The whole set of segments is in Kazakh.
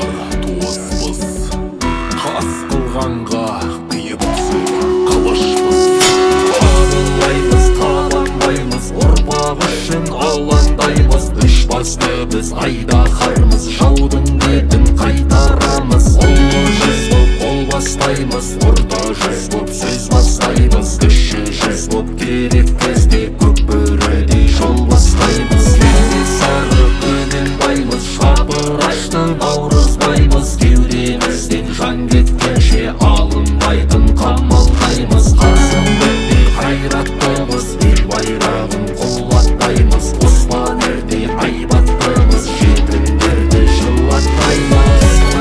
достар, туыспыз. Қас қылғанға қиып түсіп қылышпыз. Бағынбаймыз, қабанбаймыз, ұрпақ үшін алаңдаймыз. Үш басты біз айдаһармыз, жаудың бетін қайтарамыз. Ұлы жүз боп қол бастаймыз, орта жүз боп сөз бастаймыз. Кіші жүз боп керек кезде көк бөрідей жол бастаймыз. Кенесары бөлінбаймыз, шапырашты наурызбаймыз. Кеудемізден жан кеткенше алынбайтын қамалдаймыз. Қасым бірдей қайраттымыз, ел байрағын құлаттаймыз. Оспан ердей айбаттымыз, жетімдерді жылатпаймыз.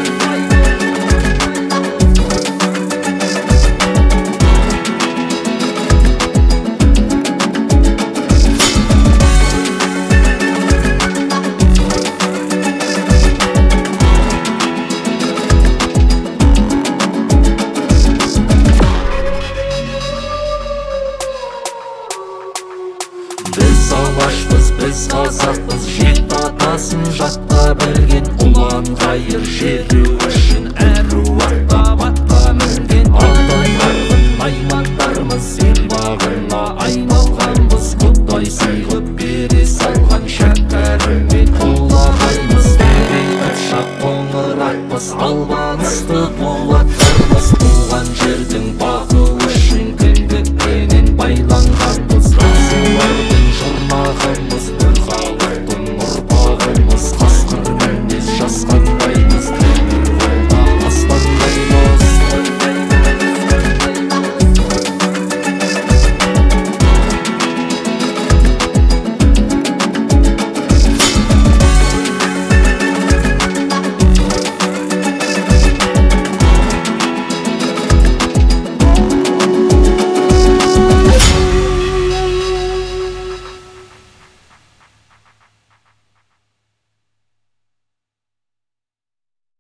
Біз алашпыз, біз қазақпыз, жеті атасын жатқа білген. Ұлан ғайыр жету үшін әруақта батқа мінген. Алтай арғын наймандармыз, ел бағына айналғанбыз. Құдай сыйлап бере салған шәкәріммен құлағаймыз. Берей қыпшақ қоңыр атпыз, албанысты дулаттармыз. Туған жердің бағы